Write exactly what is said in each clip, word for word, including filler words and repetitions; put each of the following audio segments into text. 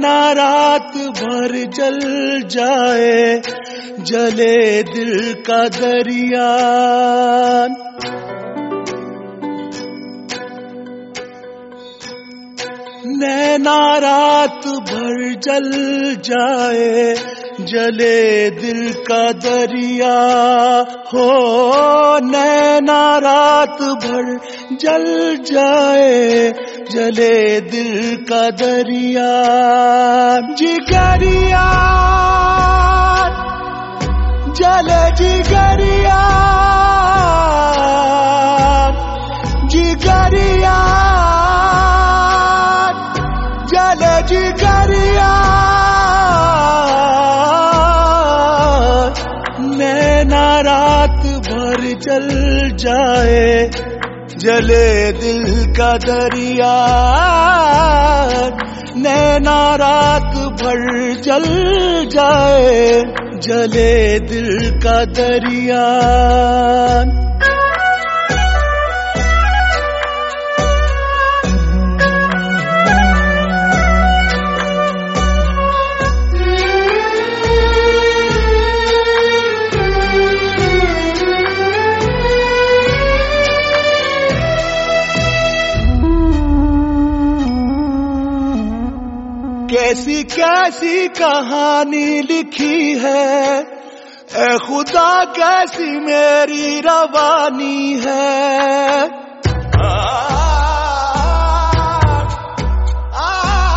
नैना रात भर जल जाए, जले दिल का दरिया। नैना रात भर जल जाए, जले दिल का दरिया हो। नैना रात भर जल जाए, जले दिल का दरिया। जिगरिया जले जिगरिया, जिगरिया जले जिगरिया। नैना रात भर जल जाए, जले दिल का दरिया। नैना रात भर जल जाए, जले दिल का दरिया। कैसी कैसी कहानी लिखी है, ए खुदा कैसी मेरी रवानी है। आ, आ,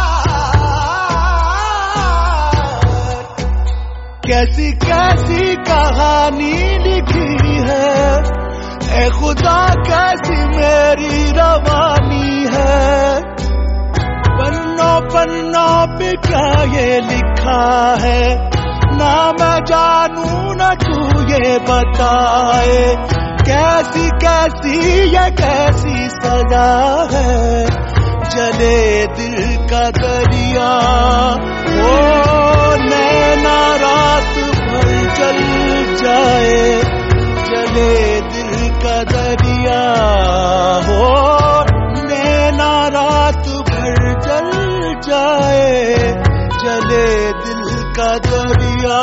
कैसी कैसी कहानी लिखी है, ए खुदा कैसी मेरी रवानी है। पन्नों पन्नों पे क्या ये लिखा है, ना मैं जानू न तू ये बताए। कैसी कैसी ये कैसी सजा है, जले दिल का दरिया। ओ नैना रात भर जल जाए, जले दिल का दरिया हो। नैना रात भर जल जाए, जले दिल का दरिया।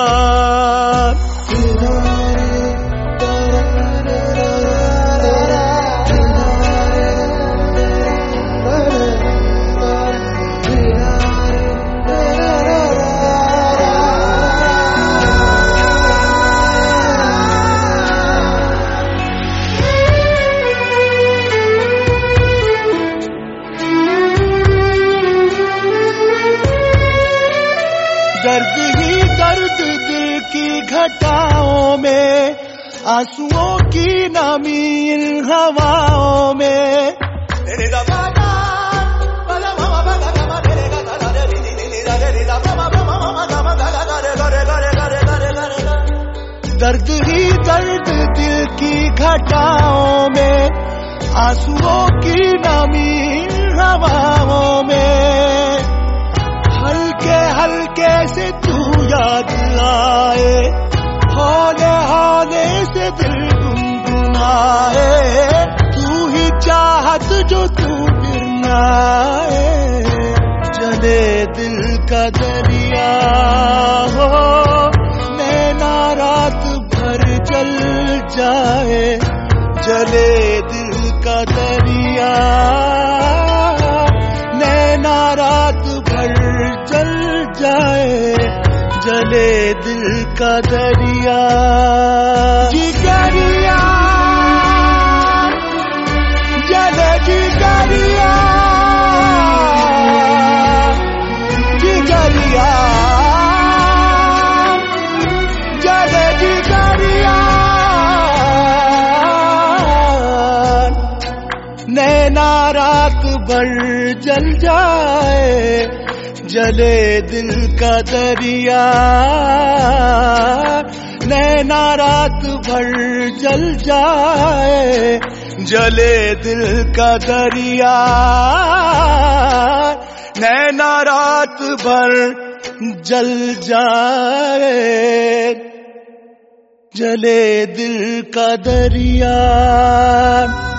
दर्द ही दर्द दिल की घटाओं में, आंसुओं की नमी इन हवाओं में। दर्द ही दर्द दिल की घटाओं में, आंसुओं की नमी इन हवाओं में। हल्के हल्के से तू याद आए, हौले हौले से दिल गुनगुनाए। तू ही चाहत जो तू फिर न आए, जले दिल का दरिया हो। नैना रात भर जल जाए, जले दिल का दरिया। नैना रात भर जल जाए, जले दिल का दरिया। जिगरिया जले जिगरिया, जिगरिया जले जिगरिया। नैना रात भर जल जाए, जले दिल का दरिया। नैना रात भर जल जाए, जले दिल का दरिया। नैना रात भर जल जाए, जले दिल का दरिया।